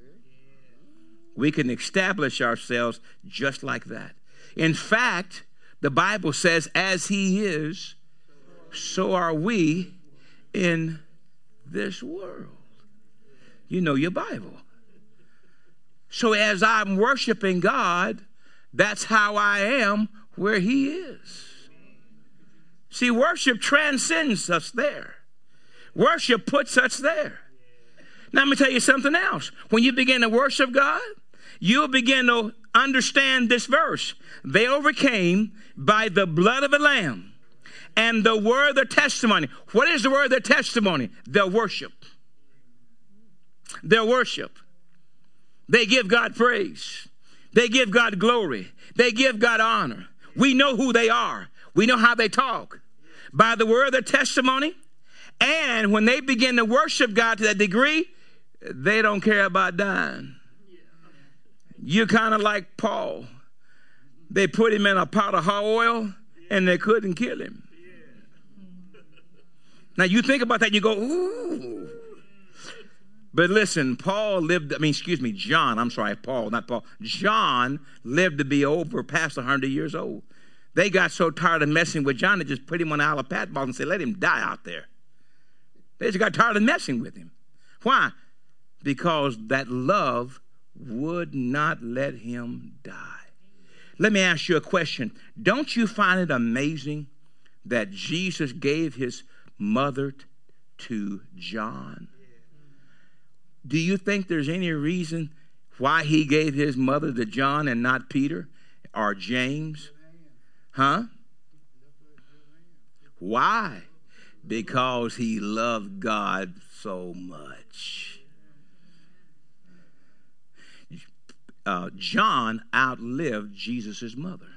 We can establish ourselves just like that. In fact, the Bible says, as he is, so are we in this world. You know your Bible. So as I'm worshiping God, that's how I am where he is. See, worship transcends us there. Worship puts us there. Now, let me tell you something else. When you begin to worship God, you'll begin to understand this verse. They overcame by the blood of the Lamb and the word of their testimony. What is the word of their testimony? Their worship. Their worship. They give God praise. They give God glory. They give God honor. We know who they are. We know how they talk. By the word of their testimony. And when they begin to worship God to that degree, they don't care about dying. You're kind of like Paul. They put him in a pot of hot oil and they couldn't kill him. Now you think about that and you go, ooh. But listen, Paul lived, I mean, excuse me, John, I'm sorry, Paul, not Paul. John lived to be over past one hundred years old. They got so tired of messing with John, they just put him on the Isle of Patmos and said, let him die out there. They just got tired of messing with him. Why? Because that love would not let him die. Let me ask you a question. Don't you find it amazing that Jesus gave his mother to John? Do you think there's any reason why he gave his mother to John and not Peter or James? Huh? Why? Because he loved God so much. Uh, John outlived Jesus' mother.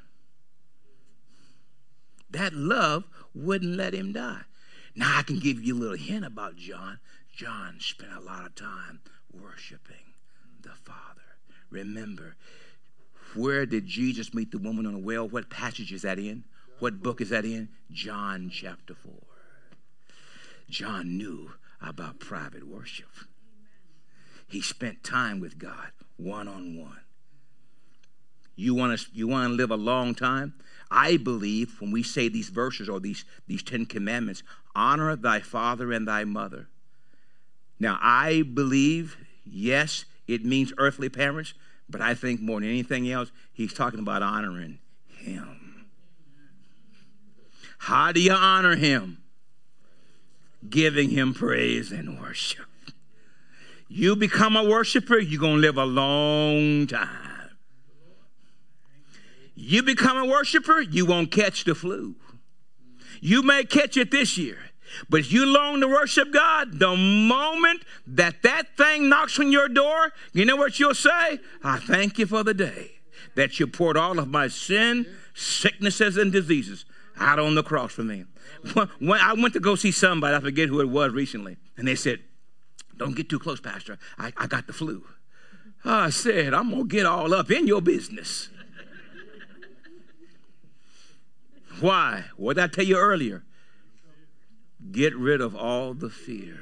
That love wouldn't let him die. Now I can give you a little hint about John. John spent a lot of time worshiping the Father. Remember, where did Jesus meet the woman on the well? What passage is that in? What book is that in? John chapter four. John knew about private worship. He spent time with God one-on-one. You want to you want to live a long time? I believe when we say these verses or these, these Ten Commandments, honor thy father and thy mother. Now, I believe, yes, it means earthly parents, but I think more than anything else, he's talking about honoring him. How do you honor him? Giving him praise and worship. You become a worshiper, you're going to live a long time. You become a worshiper, you won't catch the flu. You may catch it this year. But if you long to worship God, the moment that that thing knocks on your door, you know what you'll say? I thank you for the day that you poured all of my sin, sicknesses, and diseases out on the cross for me. When I went to go see somebody, I forget who it was recently, and they said, don't get too close, Pastor. I, I got the flu. I said, I'm going to get all up in your business. Why? What did I tell you earlier? Get rid of all the fear.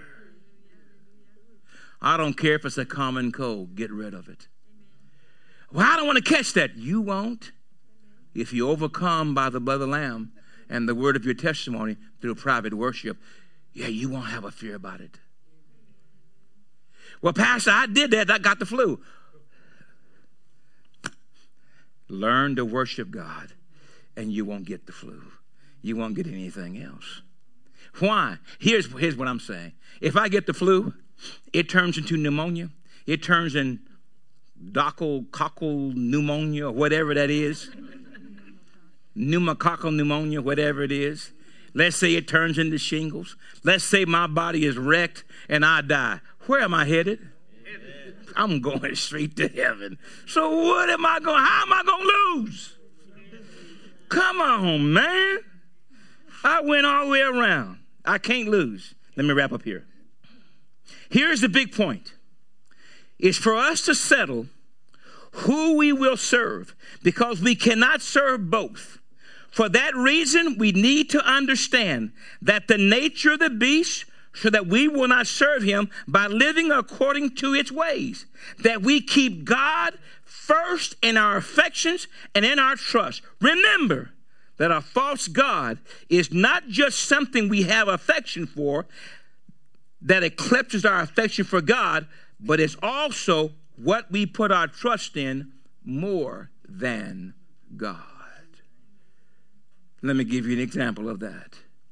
I don't care if it's a common cold. Get rid of it. Well, I don't want to catch that. You won't. If you overcome by the blood of the Lamb and the word of your testimony through private worship, yeah, you won't have a fear about it. Well, Pastor, I did that. I got the flu. Learn to worship God, and you won't get the flu. You won't get anything else. Why? Here's, here's what I'm saying. If I get the flu, it turns into pneumonia. It turns in docococcal pneumonia, or whatever that is. Pneumococcal pneumonia, whatever it is. Let's say it turns into shingles. Let's say my body is wrecked and I die. Where am I headed? Heaven. I'm going straight to heaven. So what am I going, how am I going to lose? Come on, man. I went all the way around. I can't lose. Let me wrap up here. Here's the big point. It's for us to settle who we will serve, because we cannot serve both. For that reason, we need to understand that the nature of the beast, so that we will not serve him by living according to its ways, that we keep God first in our affections and in our trust. Remember that a false God is not just something we have affection for, that eclipses our affection for God, but it's also what we put our trust in more than God. Let me give you an example of that.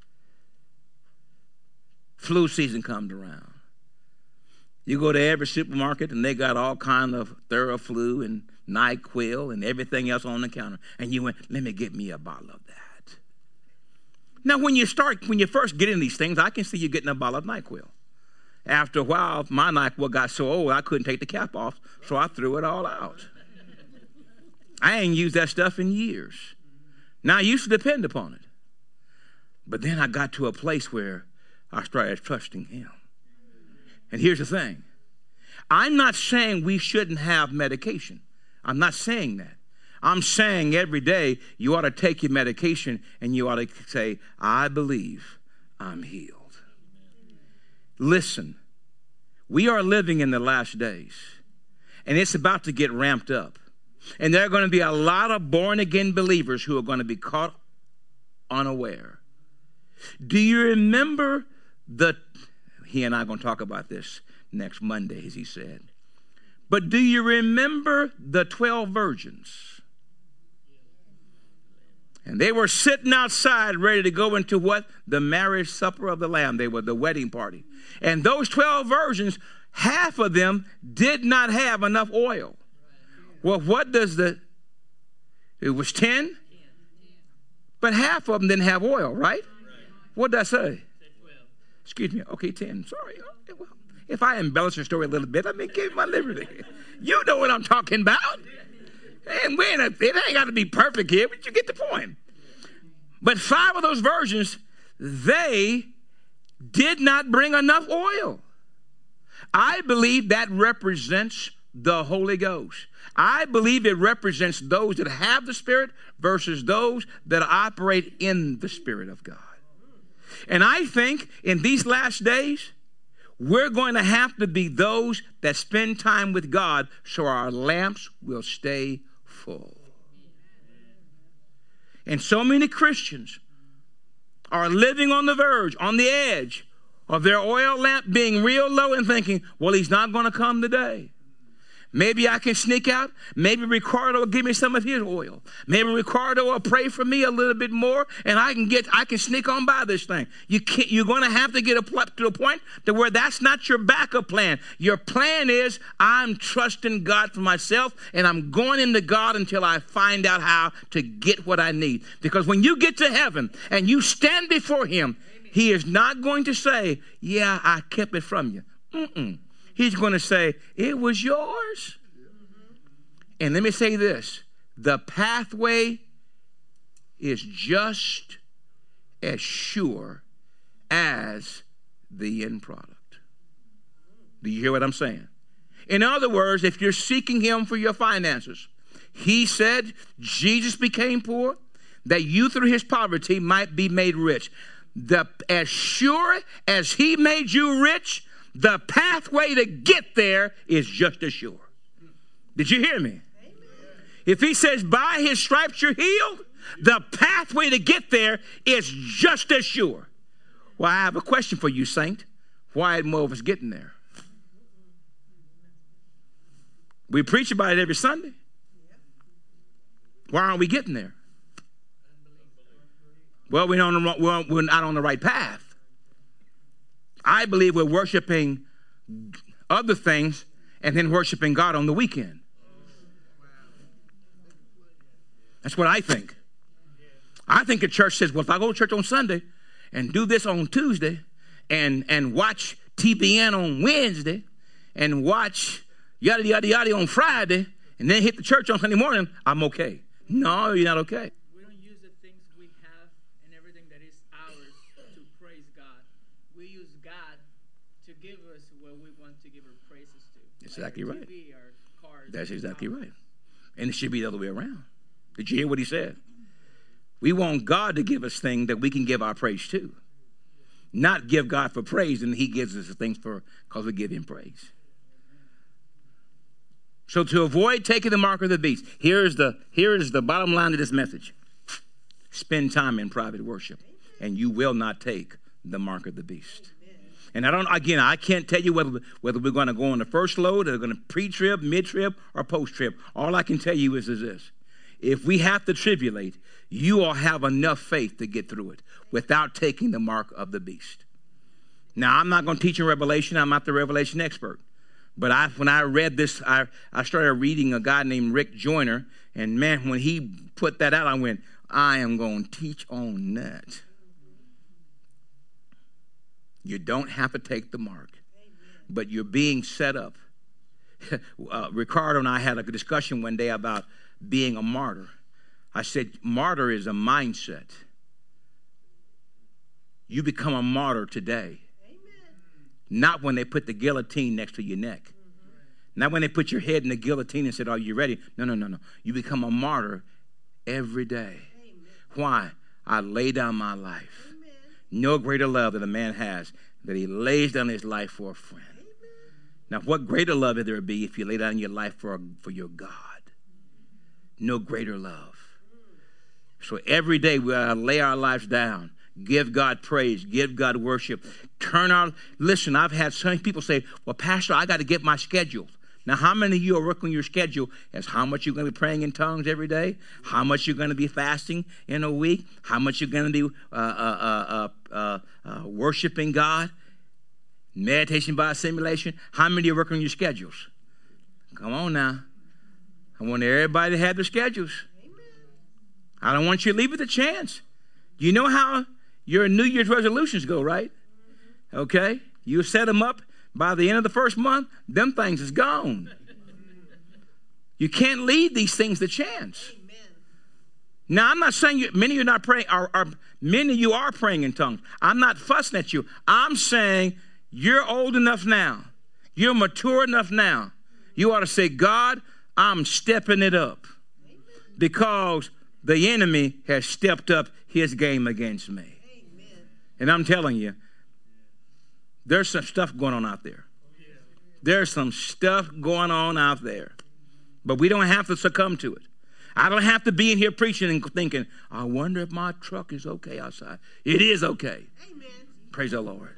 Flu season comes around. You go to every supermarket and they got all kind of Theraflu and NyQuil and everything else on the counter. And you went, let me get me a bottle of that. Now, when you start, when you first get in these things, I can see you getting a bottle of NyQuil. After a while, my NyQuil got so old, I couldn't take the cap off, so I threw it all out. I ain't used that stuff in years. Now, I used to depend upon it. But then I got to a place where I started trusting him. And here's the thing. I'm not saying we shouldn't have medication. I'm not saying that. I'm saying every day you ought to take your medication and you ought to say, I believe I'm healed. Listen, we are living in the last days, and it's about to get ramped up. And there are going to be a lot of born-again believers who are going to be caught unaware. Do you remember the, he and I are going to talk about this next Monday, as he said. But do you remember the twelve virgins? And they were sitting outside ready to go into what? The marriage supper of the Lamb. They were the wedding party. And those twelve virgins, half of them did not have enough oil. Well, what does the, it was ten? But half of them didn't have oil, right? What did I say? Excuse me. Okay, ten. Sorry. Well, if I embellish the story a little bit, I may give my liberty. You know what I'm talking about. And we ain't a, it ain't got to be perfect here, but you get the point. But five of those virgins, they did not bring enough oil. I believe that represents the Holy Ghost. I believe it represents those that have the Spirit versus those that operate in the Spirit of God. And I think in these last days, we're going to have to be those that spend time with God so our lamps will stay full. And so many Christians are living on the verge, on the edge of their oil lamp being real low and thinking, well, he's not going to come today. Maybe I can sneak out. Maybe Ricardo will give me some of his oil. Maybe Ricardo will pray for me a little bit more, and I can get, I can sneak on by this thing. You can't, you're going to have to get a, to a point to where that's not your backup plan. Your plan is, I'm trusting God for myself, and I'm going into God until I find out how to get what I need. Because when you get to heaven and you stand before him, he is not going to say, yeah, I kept it from you. Mm-mm. He's going to say, it was yours. And let me say this. The pathway is just as sure as the end product. Do you hear what I'm saying? In other words, if you're seeking him for your finances, he said Jesus became poor, that you through his poverty might be made rich. The, as sure as he made you rich, the pathway to get there is just as sure. Did you hear me? Amen. If he says by his stripes you're healed, the pathway to get there is just as sure. Well, I have a question for you, saint. Why isn't more of us getting there? We preach about it every Sunday. Why aren't we getting there? Well, we're, on the wrong, we're, we're not on the right path. I believe we're worshiping other things and then worshiping God on the weekend. That's what I think. I think the church says, well, if I go to church on Sunday and do this on Tuesday and, and watch T B N on Wednesday and watch yada, yada, yada on Friday and then hit the church on Sunday morning, I'm okay. No, you're not okay. We don't use the things we have and everything that is ours to praise God. We use God to give us what we want to give our praises to. That's like exactly our right. T V, our cars, That's our exactly house. right. And it should be the other way around. Did you hear what he said? We want God to give us things that we can give our praise to. Not give God for praise and he gives us the things for because we give him praise. So to avoid taking the mark of the beast, here is the, here is the bottom line of this message. Spend time in private worship and you will not take the mark of the beast. And I don't, again, I can't tell you whether, whether we're going to go on the first load or we're going to pre-trib, mid-trib, or post-trib. All I can tell you is, is this. If we have to tribulate, you all have enough faith to get through it without taking the mark of the beast. Now, I'm not going to teach in Revelation. I'm not the Revelation expert. But I, when I read this, I, I started reading a guy named Rick Joyner. And, man, when he put that out, I went, I am going to teach on that. You don't have to take the mark, but you're being set up. uh, Ricardo and I had a discussion one day about being a martyr. I said, martyr is a mindset. You become a martyr today. Amen. Not when they put the guillotine next to your neck. Mm-hmm. Not when they put your head in the guillotine and said, are you ready? No, no, no, no. You become a martyr every day. Amen. Why? I lay down my life. Amen. No greater love that a man has that he lays down his life for a friend. Amen. Now, what greater love would there be if you lay down your life for, for your God? No greater love. So every day we uh, lay our lives down, give God praise, give God worship, turn our, listen, I've had some people say, well, Pastor, I got to get my schedule. Now, how many of you are working your schedule as how much you're going to be praying in tongues every day, how much you're going to be fasting in a week, how much you're going to be uh, uh, uh, uh, uh, worshiping God, meditation by assimilation, how many are working your schedules? Come on now. I want everybody to have their schedules. Amen. I don't want you to leave it to chance. You know how your New Year's resolutions go, right? Mm-hmm. Okay? You set them up. By the end of the first month, them things is gone. You can't leave these things to chance. Amen. Now, I'm not saying you, many of you are not praying, or, or many of you are praying in tongues. I'm not fussing at you. I'm saying you're old enough now. You're mature enough now. You ought to say, God, I'm stepping it up. Amen. Because the enemy has stepped up his game against me. Amen. And I'm telling you, there's some stuff going on out there. There's some stuff going on out there. But we don't have to succumb to it. I don't have to be in here preaching and thinking, I wonder if my truck is okay outside. It is okay. Amen. Praise the Lord.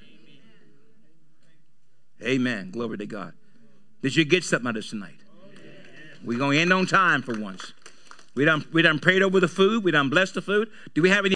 Amen. Amen. Glory to God. Did you get something out of this tonight? We're going to end on time for once. We done, we done prayed over the food. We done blessed the food. Do we have any